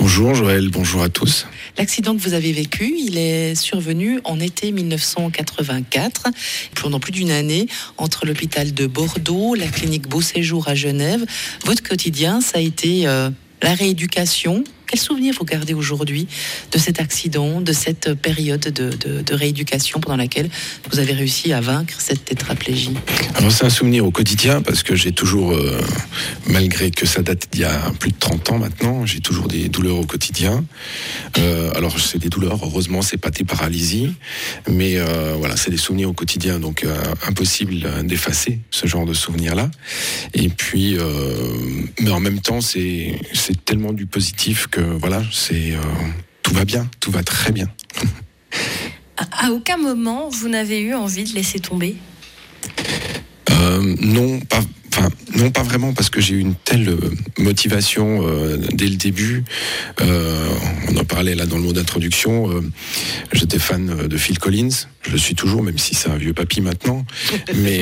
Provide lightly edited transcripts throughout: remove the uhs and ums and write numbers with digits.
Bonjour Joël, bonjour à tous. L'accident que vous avez vécu, il est survenu en été 1984, pendant plus d'une année, entre l'hôpital de Bordeaux, la clinique Beau Séjour à Genève. Votre quotidien, ça a été la rééducation. Quel souvenir vous gardez aujourd'hui de cet accident, de cette période de rééducation pendant laquelle vous avez réussi à vaincre cette tétraplégie? Alors c'est un souvenir au quotidien parce que j'ai toujours, malgré que ça date d'il y a plus de 30 ans maintenant, j'ai toujours des douleurs au quotidien. Alors c'est des douleurs, heureusement c'est pas des paralysies, mais voilà, c'est des souvenirs au quotidien, donc impossible d'effacer ce genre de souvenirs-là. Et puis, mais en même temps c'est tellement du positif que voilà, tout va bien, tout va très bien. À aucun moment, vous n'avez eu envie de laisser tomber ? Non, pas vraiment, parce que j'ai eu une telle motivation dès le début. On en parlait là dans le mot d'introduction. J'étais fan de Phil Collins. Je le suis toujours, même si c'est un vieux papy maintenant. Mais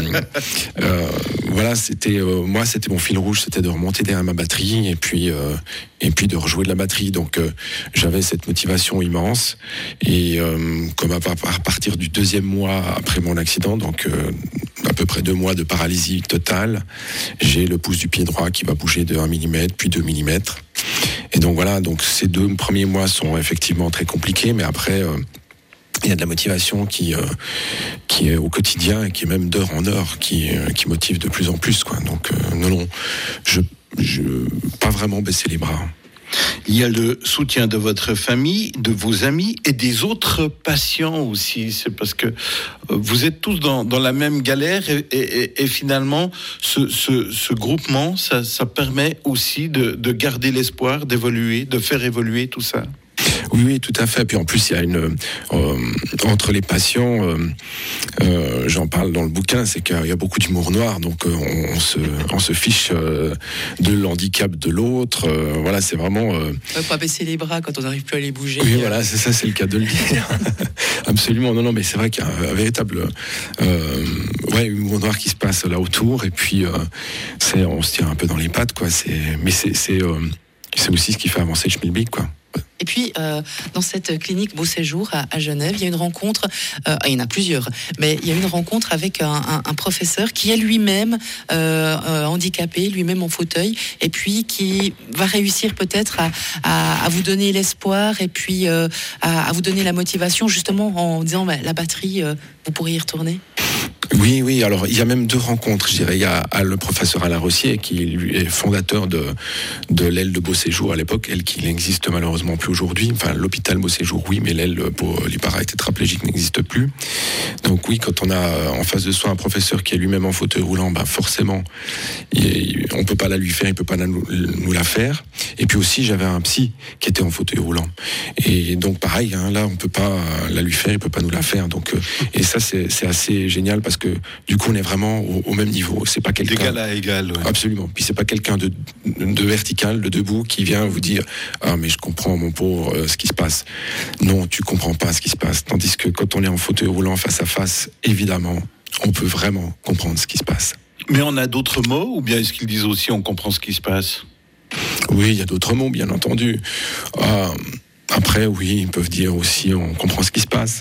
voilà, c'était mon fil rouge, c'était de remonter derrière ma batterie et puis de rejouer de la batterie. Donc j'avais cette motivation immense. Et comme à partir du 2e mois après mon accident, donc à peu près 2 mois de paralysie totale, j'ai le pouce du pied droit qui va bouger de 1 mm, puis 2 mm. Et donc voilà, donc ces 2 premiers mois sont effectivement très compliqués, mais après il y a de la motivation qui est au quotidien et qui est même d'heure en heure, qui motive de plus en plus, quoi. Donc non, je pas vraiment baisser les bras. Il y a le soutien de votre famille, de vos amis et des autres patients aussi. C'est parce que vous êtes tous dans la même galère et finalement, ce groupement, ça permet aussi de garder l'espoir, d'évoluer, de faire évoluer tout ça. Oui, tout à fait. Puis en plus, il y a entre les patients, j'en parle dans le bouquin, c'est qu'il y a beaucoup d'humour noir, donc on se fiche de l'handicap de l'autre. Voilà, c'est vraiment. Pas baisser les bras quand on n'arrive plus à les bouger. Oui, voilà, c'est le cas de le dire. Absolument. Non, mais c'est vrai qu'il y a un véritable humour noir qui se passe là autour, et puis on se tire un peu dans les pattes, quoi. Mais c'est aussi ce qui fait avancer le schmilblick, quoi. Et puis, dans cette clinique Beau Séjour à Genève, il y a une rencontre, il y en a plusieurs, mais il y a une rencontre avec un professeur qui est lui-même handicapé, lui-même en fauteuil, et puis qui va réussir peut-être à vous donner l'espoir et puis à vous donner la motivation, justement en disant la batterie, vous pourriez y retourner. Oui, alors il y a même 2 rencontres, je dirais. Il y a le professeur Alain Rossier, qui lui est fondateur de l'aile de Beau Séjour à l'époque, elle qui n'existe malheureusement plus aujourd'hui. Enfin, l'hôpital Beau Séjour, oui, mais l'aile pour les para-tétraplégiques n'existe plus. Donc oui, quand on a en face de soi un professeur qui est lui-même en fauteuil roulant, forcément, on peut pas la lui faire, il peut pas nous la faire. Et puis aussi, j'avais un psy qui était en fauteuil roulant. Et donc pareil, là, on peut pas la lui faire, il peut pas nous la faire. Donc, et ça, c'est assez génial parce que du coup on est vraiment au même niveau. C'est pas quelqu'un d'égal à égal, ouais. Absolument. Puis c'est pas quelqu'un de vertical, de debout, qui vient vous dire mais je comprends mon pauvre ce qui se passe. Non, tu comprends pas ce qui se passe. Tandis que quand on est en fauteuil roulant face à face, évidemment on peut vraiment comprendre ce qui se passe. Mais on a d'autres mots, ou bien est-ce qu'ils disent aussi on comprend ce qui se passe? Oui, il y a d'autres mots, bien entendu. Après, oui, ils peuvent dire aussi on comprend ce qui se passe.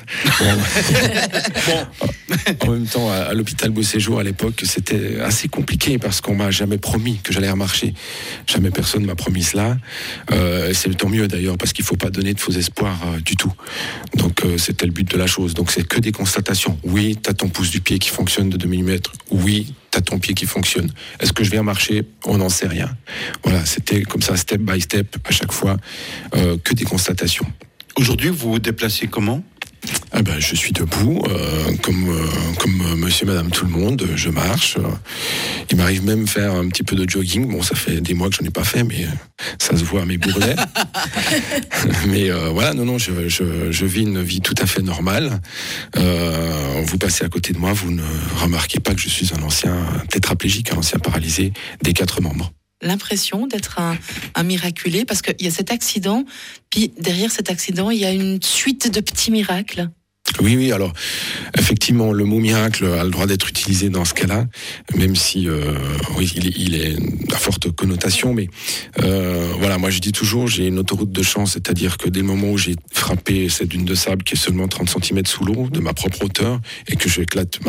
En même temps, à l'hôpital Beau Séjour, à l'époque, c'était assez compliqué parce qu'on m'a jamais promis que j'allais remarcher. Jamais personne m'a promis cela. C'est tant mieux d'ailleurs, parce qu'il faut pas donner de faux espoirs du tout. Donc c'était le but de la chose. Donc c'est que des constatations. Oui, t'as ton pouce du pied qui fonctionne de 2 mm. Oui, t'as ton pied qui fonctionne. Est-ce que je vais marcher? On n'en sait rien. Voilà, c'était comme ça, step by step, à chaque fois, que des constatations. Aujourd'hui, vous vous déplacez comment? Je suis debout, comme monsieur, madame, tout le monde, je marche. Il m'arrive même de faire un petit peu de jogging. Bon, ça fait des mois que je n'en ai pas fait, mais ça se voit à mes bourrelets. Mais voilà, non, je vis une vie tout à fait normale. Vous passez à côté de moi, vous ne remarquez pas que je suis un ancien tétraplégique, un ancien paralysé des 4 membres. L'impression d'être un miraculé, parce qu'il y a cet accident, puis derrière cet accident, il y a une suite de petits miracles. Oui, alors effectivement, le mot miracle a le droit d'être utilisé dans ce cas-là, même si oui, il est à forte connotation, mais voilà, moi je dis toujours, j'ai une autoroute de chance, c'est-à-dire que dès le moment où j'ai frappé cette dune de sable qui est seulement 30 cm sous l'eau, de ma propre hauteur, et que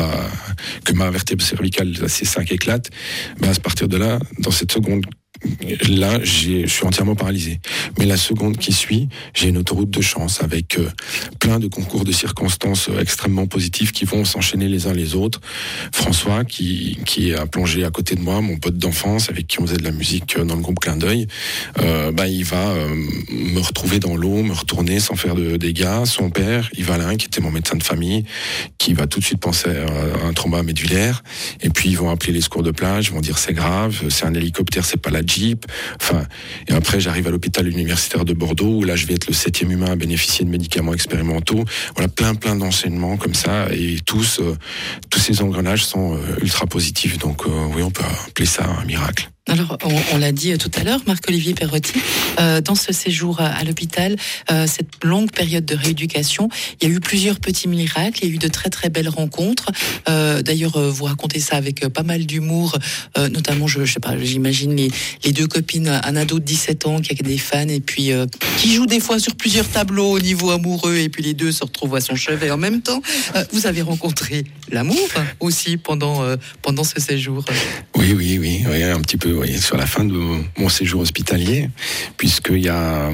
que ma vertèbre cervicale, C5 éclate, à partir de là, dans cette seconde, là, je suis entièrement paralysé. Mais la seconde qui suit, j'ai une autoroute de chance avec plein de concours de circonstances extrêmement positifs qui vont s'enchaîner les uns les autres. François, qui a plongé à côté de moi, mon pote d'enfance, avec qui on faisait de la musique dans le groupe Clin d'œil, il va me retrouver dans l'eau, me retourner sans faire de dégâts. Son père, Yves Alain, qui était mon médecin de famille, qui va tout de suite penser à un trauma médulaire. Et puis ils vont appeler les secours de plage, ils vont dire c'est grave, c'est un hélicoptère, c'est pas la Jeep. Enfin, et après j'arrive à l'hôpital universitaire de Bordeaux où là je vais être le 7e humain à bénéficier de médicaments expérimentaux. Voilà, plein d'enseignements comme ça, et tous ces engrenages sont ultra positifs. Donc oui, on peut appeler ça un miracle. Alors, on l'a dit tout à l'heure, Marc-Olivier Perrotti, dans ce séjour à l'hôpital, cette longue période de rééducation, il y a eu plusieurs petits miracles, il y a eu de très très belles rencontres. D'ailleurs, vous racontez ça avec pas mal d'humour, notamment, je sais pas, j'imagine les deux copines, un ado de 17 ans qui a des fans et puis qui joue des fois sur plusieurs tableaux au niveau amoureux, et puis les deux se retrouvent à son chevet en même temps. Vous avez rencontré l'amour aussi pendant ce séjour. Oui, un petit peu. Sur la fin de mon séjour hospitalier, puisqu'il y a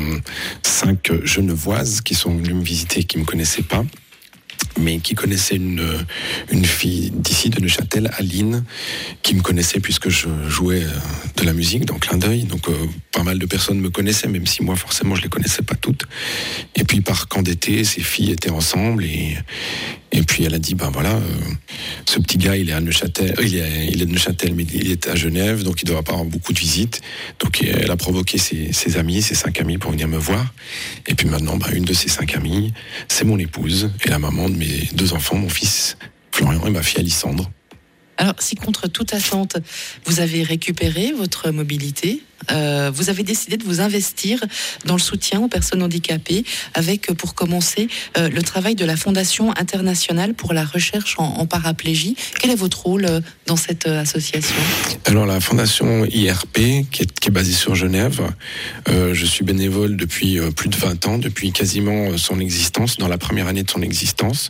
5 Genevoises qui sont venues me visiter, qui ne me connaissaient pas, mais qui connaissaient une fille d'ici, de Neuchâtel, Aline, qui me connaissait puisque je jouais de la musique dans Clin d'œil. Donc pas mal de personnes me connaissaient, même si moi forcément je les connaissais pas toutes. Et puis par camp d'été, ces filles étaient ensemble, et puis elle a dit, ce petit gars, il est à Neuchâtel, il est de Neuchâtel, mais il est à Genève, donc il doit pas avoir beaucoup de visites. Donc elle a provoqué ses amis, ses 5 amis pour venir me voir. Et puis maintenant, une de ces 5 amis, c'est mon épouse et la maman de mes 2 enfants, mon fils Florian et ma fille Alissandre. Alors, si contre toute attente, vous avez récupéré votre mobilité, vous avez décidé de vous investir dans le soutien aux personnes handicapées avec, pour commencer, le travail de la Fondation internationale pour la recherche en paraplégie. Quel est votre rôle dans cette association ? Alors, la Fondation IRP, qui est basée sur Genève, je suis bénévole depuis plus de 20 ans, depuis quasiment son existence, dans la première année de son existence,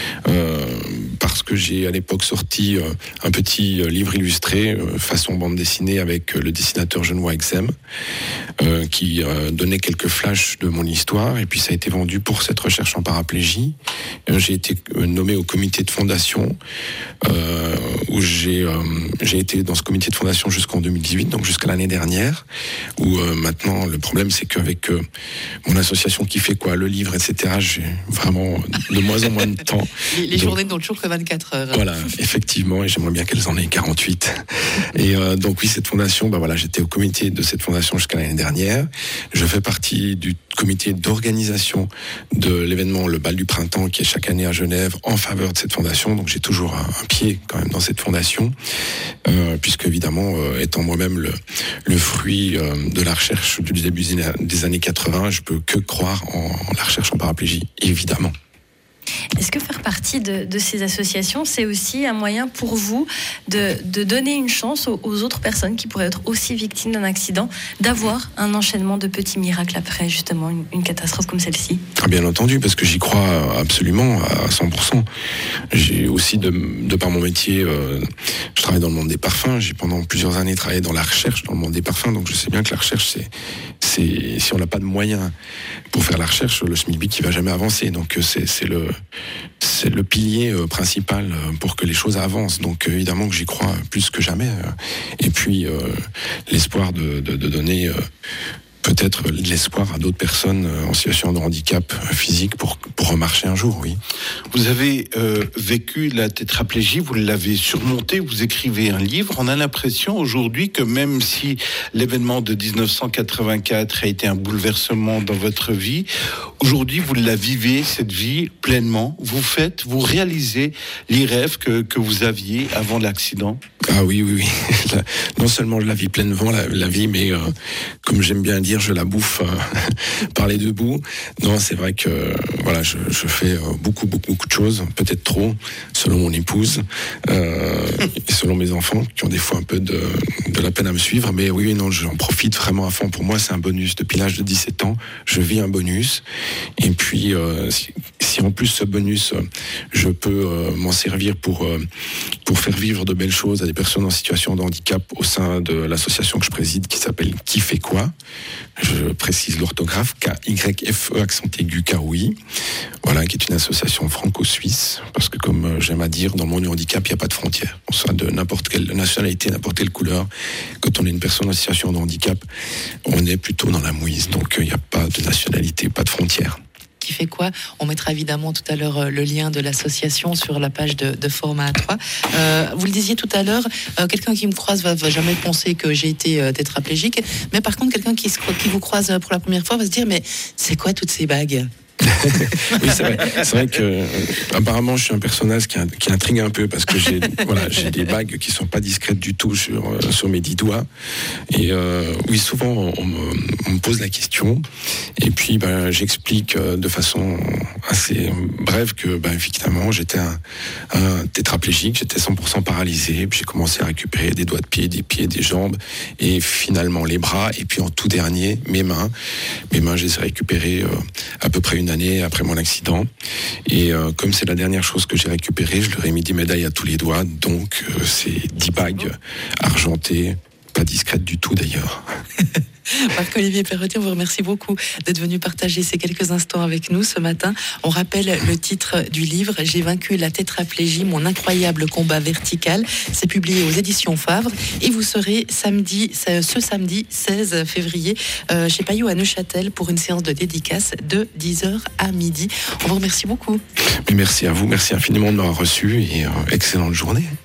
parce que j'ai à l'époque sorti un petit livre illustré, façon bande dessinée, avec le dessinateur genevois Exem, qui donnait quelques flashs de mon histoire, et puis ça a été vendu pour cette recherche en paraplégie. J'ai été nommé au comité de fondation, où j'ai été dans ce comité de fondation jusqu'en 2018, donc jusqu'à l'année dernière, où maintenant le problème c'est qu'avec mon association qui fait le livre, etc., j'ai vraiment de moins en moins de temps. Les journées n'ont toujours que 24 heures. Voilà, effectivement, et j'aimerais bien qu'elles en aient 48. Et donc oui, cette fondation, j'étais au comité de cette fondation jusqu'à l'année dernière. Je fais partie du comité d'organisation de l'événement Le Bal du Printemps, qui est chaque année à Genève en faveur de cette fondation. Donc j'ai toujours un pied quand même dans cette fondation, puisque évidemment, étant moi-même le fruit de la recherche du début des années 80, je peux que croire en la recherche en paraplégie, évidemment. Est-ce que faire partie de ces associations, c'est aussi un moyen pour vous de donner une chance aux autres personnes qui pourraient être aussi victimes d'un accident, d'avoir un enchaînement de petits miracles après justement une catastrophe comme celle-ci ? Bien entendu, parce que j'y crois absolument à 100%. J'ai aussi, de par mon métier, je travaille dans le monde des parfums. J'ai pendant plusieurs années travaillé dans la recherche dans le monde des parfums, donc je sais bien que la recherche, c'est si on n'a pas de moyens pour faire la recherche, le SMIC qui va jamais avancer. Donc c'est le pilier principal pour que les choses avancent. Donc évidemment que j'y crois plus que jamais. Et puis l'espoir de donner peut-être l'espoir à d'autres personnes en situation de handicap physique pour remarcher un jour, oui. Vous avez vécu la tétraplégie, vous l'avez surmontée, vous écrivez un livre. On a l'impression aujourd'hui que même si l'événement de 1984 a été un bouleversement dans votre vie, aujourd'hui vous la vivez, cette vie, pleinement. Vous réalisez les rêves que vous aviez avant l'accident. Ah oui. Non seulement je la vis pleinement, la vie, mais comme j'aime bien dire, dire je la bouffe par les deux bouts. Non, c'est vrai que voilà, je fais beaucoup de choses, peut-être trop, selon mon épouse et selon mes enfants qui ont des fois un peu de la peine à me suivre. Mais oui, non, j'en profite vraiment à fond. Pour moi, c'est un bonus. Depuis l'âge de 17 ans, je vis un bonus. Et puis, si en plus ce bonus, je peux m'en servir pour faire vivre de belles choses à des personnes en situation de handicap au sein de l'association que je préside qui s'appelle Qui fait quoi ? Je précise l'orthographe, K-Y-F-E accent aigu K-O-I, voilà, qui est une association franco-suisse, parce que comme j'aime à dire, dans le monde du handicap, il n'y a pas de frontières. On soit de n'importe quelle nationalité, n'importe quelle couleur. Quand on est une personne en situation de handicap, on est plutôt dans la mouise, donc il n'y a pas de nationalité, pas de frontières. Qui fait quoi ? On mettra évidemment tout à l'heure le lien de l'association sur la page de Format A3. Vous le disiez tout à l'heure, quelqu'un qui me croise va jamais penser que j'ai été tétraplégique, mais par contre quelqu'un qui vous croise pour la première fois va se dire mais c'est quoi toutes ces bagues ? Oui, c'est vrai. C'est vrai que apparemment je suis un personnage qui intrigue un peu parce que j'ai des bagues qui sont pas discrètes du tout sur mes 10 doigts. Et oui, souvent on me pose la question et puis j'explique de façon assez brève que effectivement j'étais un tétraplégique, j'étais 100% paralysé, puis j'ai commencé à récupérer des doigts de pied, des pieds, des jambes et finalement les bras et puis en tout dernier mes mains, j'ai récupéré à peu près une année après mon accident et comme c'est la dernière chose que j'ai récupérée, je leur ai mis des médailles à tous les doigts, donc c'est 10 bagues argentées, pas discrètes du tout d'ailleurs. Marc-Olivier Perrotin, on vous remercie beaucoup d'être venu partager ces quelques instants avec nous ce matin. On rappelle le titre du livre, J'ai vaincu la tétraplégie, mon incroyable combat vertical. C'est publié aux éditions Favre et vous serez ce samedi 16 février chez Payot à Neuchâtel pour une séance de dédicace de 10h à midi. On vous remercie beaucoup. Mais merci à vous, merci infiniment de m'avoir reçu et excellente journée.